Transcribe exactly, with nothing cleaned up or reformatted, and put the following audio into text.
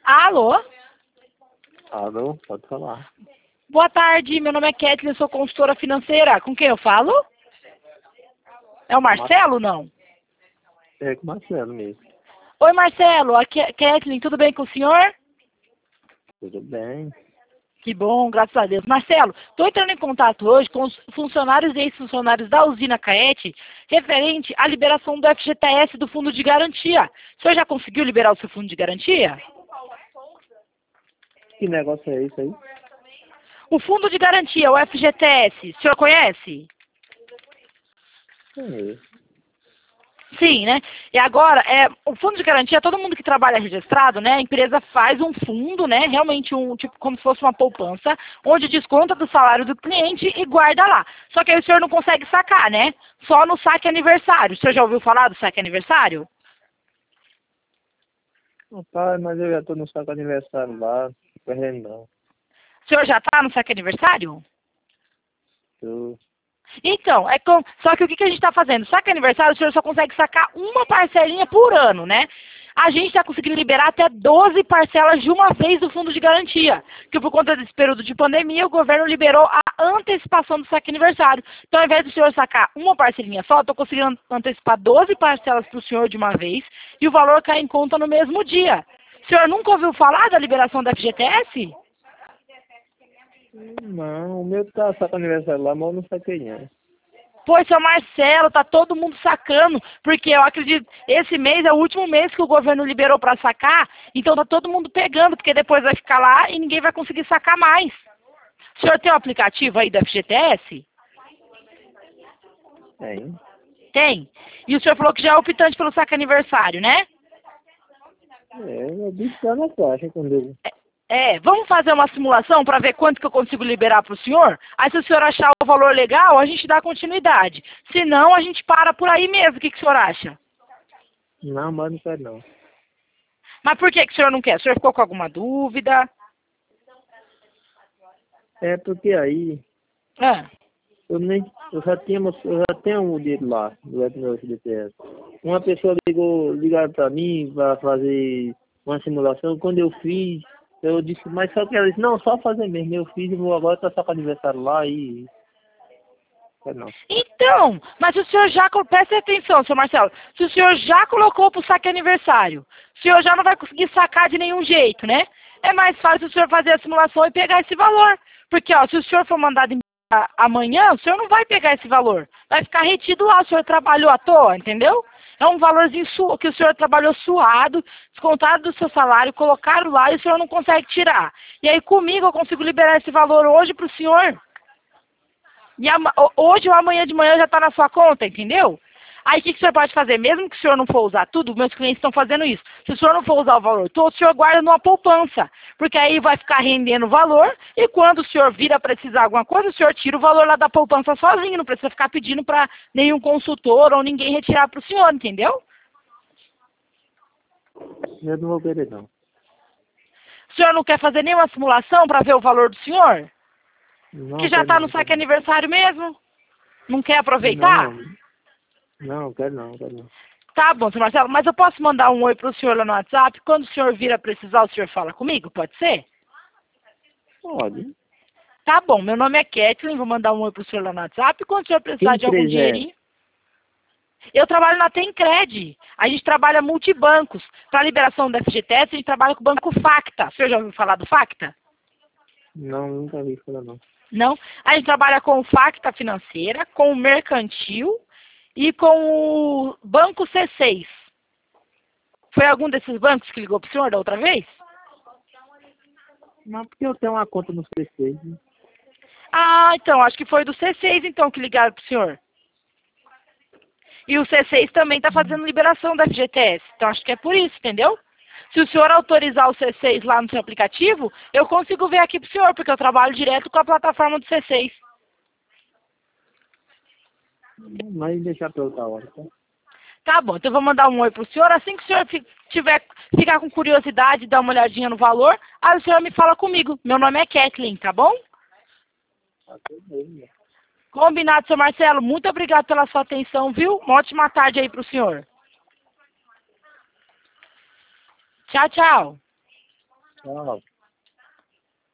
Alô? Alô, pode falar. Boa tarde, meu nome é Kathleen, eu sou consultora financeira. Com quem eu falo? É o Marcelo, não? É com o Marcelo mesmo. Oi, Marcelo, aqui é Kathleen, tudo bem com o senhor? Tudo bem? Que bom, graças a Deus. Marcelo, estou entrando em contato hoje com os funcionários e ex-funcionários da usina Caete, referente à liberação do F G T S do Fundo de Garantia. O senhor já conseguiu liberar o seu Fundo de Garantia? Que negócio é esse aí? O Fundo de Garantia, o F G T S, o senhor conhece? É. Sim, né? E agora, é, o fundo de garantia, todo mundo que trabalha registrado, né? A empresa faz um fundo, né? Realmente um tipo como se fosse uma poupança, onde desconta do salário do cliente e guarda lá. Só que aí o senhor não consegue sacar, né? Só no saque aniversário. O senhor já ouviu falar do saque aniversário? Rapaz, mas eu já tô no saco aniversário lá, perdendo não. O senhor já está no saque aniversário? Tô... Então, é com... só que o que, que a gente está fazendo? Saque aniversário, o senhor só consegue sacar uma parcelinha por ano, né? A gente está conseguindo liberar até doze parcelas de uma vez do fundo de garantia. Que por conta desse período de pandemia, o governo liberou a antecipação do saque aniversário. Então, ao invés do senhor sacar uma parcelinha só, estou conseguindo antecipar doze parcelas para o senhor de uma vez e o valor cai em conta no mesmo dia. O senhor nunca ouviu falar da liberação da F G T S? Não, o meu tá saco aniversário lá, mas eu não saquei não. Pois, seu Marcelo, tá todo mundo sacando, porque eu acredito, esse mês é o último mês que o governo liberou para sacar, então tá todo mundo pegando, porque depois vai ficar lá e ninguém vai conseguir sacar mais. O senhor tem o aplicativo aí do F G T S? Tem. Tem. E o senhor falou que já é optante pelo saque aniversário, né? É, eu disse lá na caixa quando eu... É, vamos fazer uma simulação para ver quanto que eu consigo liberar para o senhor? Aí se o senhor achar o valor legal, a gente dá continuidade. Se não, a gente para por aí mesmo. O que, que o senhor acha? Não, mas não quero não. Mas por que, que o senhor não quer? O senhor ficou com alguma dúvida? É porque aí, Ah. eu nem... Eu já tinha, eu já tenho um dinheiro lá, do F D T S. Uma pessoa ligou, ligaram pra mim para fazer uma simulação. Quando eu fiz, eu disse, mas só que ela disse, não, só fazer mesmo. Eu fiz e vou agora tá só com aniversário lá e... É não. Então, mas o senhor já... Preste atenção, senhor Marcelo. Se o senhor já colocou para o saque aniversário, o senhor já não vai conseguir sacar de nenhum jeito, né? É mais fácil o senhor fazer a simulação e pegar esse valor. Porque, ó, se o senhor for mandado embora amanhã, o senhor não vai pegar esse valor. Vai ficar retido lá, o senhor trabalhou à toa, entendeu? É um valorzinho su que o senhor trabalhou suado, descontado do seu salário, colocaram lá e o senhor não consegue tirar. E aí comigo eu consigo liberar esse valor hoje para o senhor. E hoje ou amanhã de manhã já está na sua conta, entendeu? Aí o que, que o senhor pode fazer? Mesmo que o senhor não for usar tudo, meus clientes estão fazendo isso. Se o senhor não for usar o valor todo, o senhor guarda numa poupança. Porque aí vai ficar rendendo o valor e quando o senhor vir a precisar alguma coisa, o senhor tira o valor lá da poupança sozinho. Não precisa ficar pedindo para nenhum consultor ou ninguém retirar para o senhor, entendeu? Eu não vou querer não. O senhor não quer fazer nenhuma simulação para ver o valor do senhor? Não Que já quero está no não, saque quero aniversário mesmo? Não quer aproveitar? não. Não, quero não, quero não. Tá bom, senhor Marcelo, mas eu posso mandar um oi para o senhor lá no WhatsApp? Quando o senhor vir a precisar, o senhor fala comigo? Pode ser? Pode. Tá bom, meu nome é Kathleen, vou mandar um oi para o senhor lá no WhatsApp. Quando o senhor precisar Que de algum empresa é? dinheirinho... Eu trabalho na Tencred. A gente trabalha multibancos. Para liberação do F G T S, a gente trabalha com o banco Facta. O senhor já ouviu falar do Facta? Não, nunca vi falar não. Não? A gente trabalha com o Facta Financeira, com o Mercantil e com o Banco C seis. Foi algum desses bancos que ligou para o senhor da outra vez? Não, porque eu tenho uma conta no C seis. Né? Ah, então, acho que foi do C seis então que ligaram para o senhor. E o C seis também está fazendo liberação da F G T S. Então acho que é por isso, entendeu? Se o senhor autorizar o C seis lá no seu aplicativo, eu consigo ver aqui para o senhor, porque eu trabalho direto com a plataforma do C seis. Mas deixar para outra hora, tá? Tá bom, então eu vou mandar um oi para o senhor. Assim que o senhor tiver, ficar com curiosidade e dar uma olhadinha no valor, aí o senhor me fala comigo. Meu nome é Kathleen, tá bom? Tá tudo bem. Combinado, seu Marcelo. Muito obrigado pela sua atenção, viu? Uma ótima tarde aí para o senhor. Tchau, tchau. Tchau.